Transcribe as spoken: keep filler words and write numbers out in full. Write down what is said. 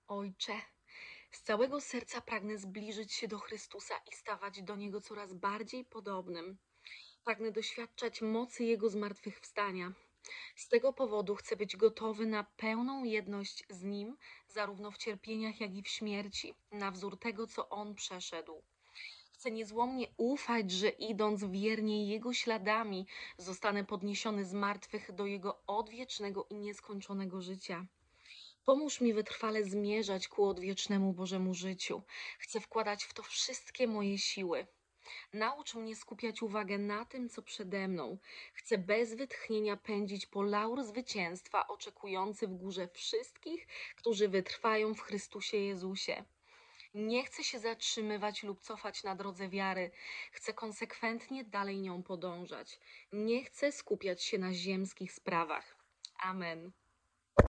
Ojcze, z całego serca pragnę zbliżyć się do Chrystusa i stawać do Niego coraz bardziej podobnym. Pragnę doświadczać mocy Jego zmartwychwstania. Z tego powodu chcę być gotowy na pełną jedność z Nim, zarówno w cierpieniach, jak i w śmierci, na wzór tego, co On przeszedł. Chcę niezłomnie ufać, że idąc wiernie Jego śladami, zostanę podniesiony z martwych do Jego odwiecznego i nieskończonego życia. Pomóż mi wytrwale zmierzać ku odwiecznemu Bożemu życiu. Chcę wkładać w to wszystkie moje siły. Naucz mnie skupiać uwagę na tym, co przede mną. Chcę bez wytchnienia pędzić po laur zwycięstwa, oczekujący w górze wszystkich, którzy wytrwają w Chrystusie Jezusie. Nie chcę się zatrzymywać lub cofać na drodze wiary. Chcę konsekwentnie dalej nią podążać. Nie chcę skupiać się na ziemskich sprawach. Amen.